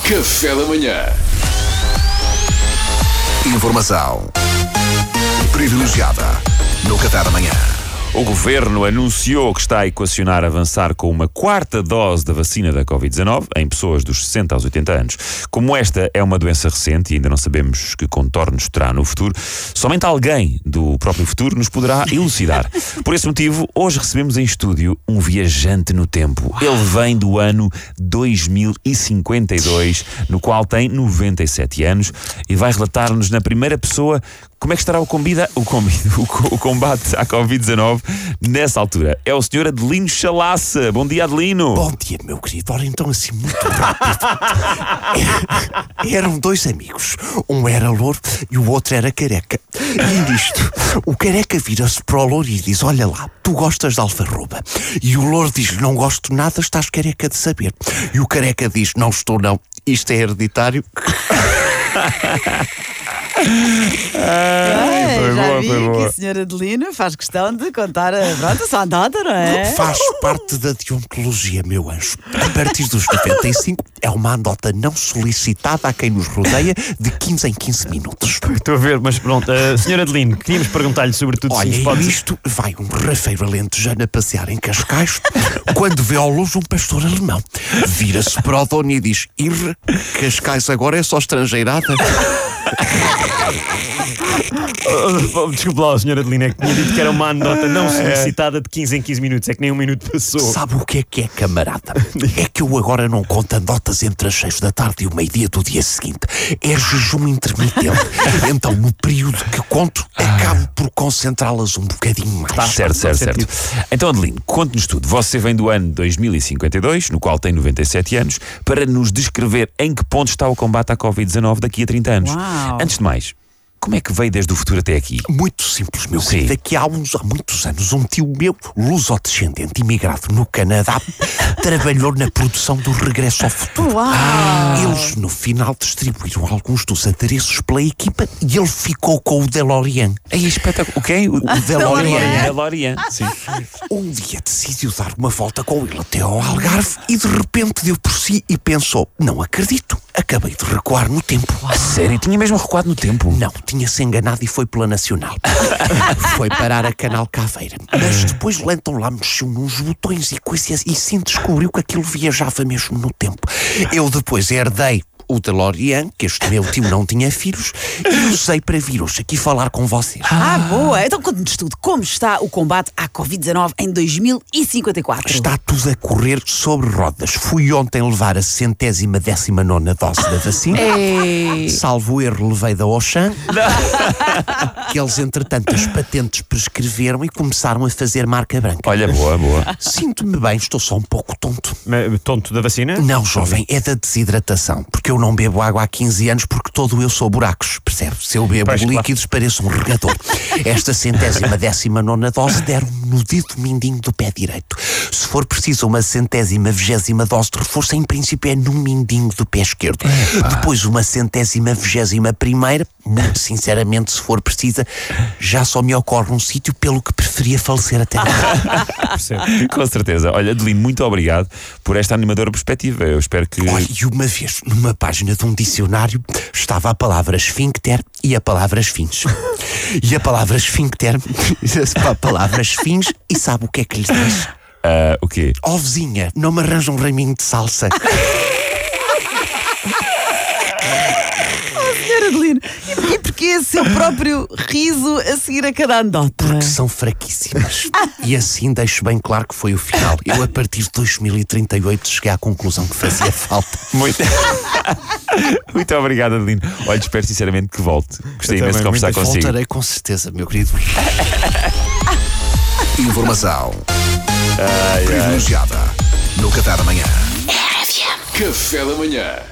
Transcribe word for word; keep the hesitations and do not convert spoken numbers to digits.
Café da manhã. Informação privilegiada no Café da manhã. O governo anunciou que está a equacionar avançar com uma quarta dose da vacina da covid dezanove em pessoas dos sessenta aos oitenta anos. Como esta é uma doença recente e ainda não sabemos que contornos terá no futuro, somente alguém do próprio futuro nos poderá elucidar. Por esse motivo, hoje recebemos em estúdio um viajante no tempo. Ele vem do ano dois mil e cinquenta e dois, no qual tem noventa e sete anos e vai relatar-nos na primeira pessoa como é que estará o, combida, o, combida, o, o combate à covid dezanove nessa altura. É o senhor Adelino Chalaça. Bom dia, Adelino. Bom dia, meu querido. Ora, então assim, muito rápido. Eram dois amigos. Um era louro e o outro era careca. E nisto, o careca vira-se para o louro e diz: olha lá, tu gostas de alfarroba. E o louro diz: não gosto de nada, estás careca de saber. E o careca diz: não estou não, isto é hereditário. Ai, foi já boa, vi foi que boa. o senhor Adelino faz questão de contar a, pronto, a sua andada, não é? Faz parte da deontologia, meu anjo. A partir dos noventa e cinco é uma andota não solicitada a quem nos rodeia de quinze em quinze minutos. Estou a ver, mas pronto, uh, senhor Adelino, queríamos perguntar-lhe sobretudo Olha, se e pode... nisto vai um rafeiro alentejano a passear em Cascais quando vê ao longe um pastor alemão. Vira-se para o dono e diz: irre, Cascais agora é só estrangeirada. Oh, desculpe lá, senhor Adelino, é que tinha dito que era uma anedota não solicitada de quinze em quinze minutos, é que nem um minuto passou. Sabe o que é que é, camarada? É que eu agora não conto anedotas entre as seis da tarde e o meio-dia do dia seguinte. É jejum intermitente. Então, no período que conto, acabo por concentrá-las um bocadinho mais. Tá, certo, certo, certo. Então, Adelino, conte-nos tudo. Você vem do ano dois mil e cinquenta e dois, no qual tem noventa e sete anos, para nos descrever em que ponto está o combate à covid dezanove daqui a trinta anos. Uau. Antes de mais, como é que veio desde o futuro até aqui? Muito simples, meu Sim. querido. Aqui há, uns, há muitos anos, um tio meu, lusodescendente, imigrado no Canadá, trabalhou na produção do Regresso ao Futuro. Uau! Eles, no final, distribuíram alguns dos adereços pela equipa e ele ficou com o DeLorean. Aí, espetáculo. O quê? O, O DeLorean. DeLorean. Sim. Um dia decidiu dar uma volta com ele até ao Algarve e de repente deu por si e pensou: não acredito, acabei de recuar no tempo. A sério? Tinha mesmo recuado no tempo? Não, tinha-se enganado e foi pela Nacional. Foi parar a Canal Caveira. Mas depois o então lá mexeu nos botões e coisas e sim descobriu que aquilo viajava mesmo no tempo. Eu depois herdei o DeLorean, que este meu tio não tinha filhos, e usei para vir hoje aqui falar com vocês. Ah, boa! Então conte-nos tudo. Como está o combate à covid dezanove em dois mil e cinquenta e quatro? Está tudo a correr sobre rodas. Fui ontem levar a centésima décima nona dose da vacina. Salvo erro, levei da Auchan. Que eles, entretanto, as patentes prescreveram e começaram a fazer marca branca. Olha, boa, boa. Sinto-me bem, estou só um pouco tonto. Mas, tonto da vacina? Não, jovem, é da desidratação. Porque eu não bebo água há quinze anos porque todo eu sou buracos, percebe? Se eu bebo Pois, claro. líquidos pareço um regador. Esta centésima décima nona dose deram-me no dedo mindinho do pé direito. Se for preciso uma centésima vigésima dose de reforço, em princípio é no mindinho do pé esquerdo. Depois uma centésima vigésima primeira, muito sinceramente, se for precisa, já só me ocorre um sítio pelo que preferia falecer até lá. Com certeza. Olha, Adelino, muito obrigado por esta animadora perspectiva. Eu espero que... Olha, e uma vez, numa página de um dicionário, estava a palavra esfíncter e a palavra esfinge. E a palavra esfíncter, a palavra esfinge, e sabe o que é que lhe diz? Ah, o quê? Ó vizinha, não me arranja um raminho de salsa. senhor Adelino, e, e porquê esse seu próprio riso a seguir a cada anedota? Porque são fraquíssimas. E assim deixo bem claro que foi o final. Eu, a partir de dois mil e trinta e oito, cheguei à conclusão que fazia falta. Muito... Muito obrigado, Adelino. Olha, espero sinceramente que volte. Gostei Eu imenso de também, conversar muito consigo. Voltarei com certeza, meu querido. Informação privilegiada no Café da manhã. Café da manhã.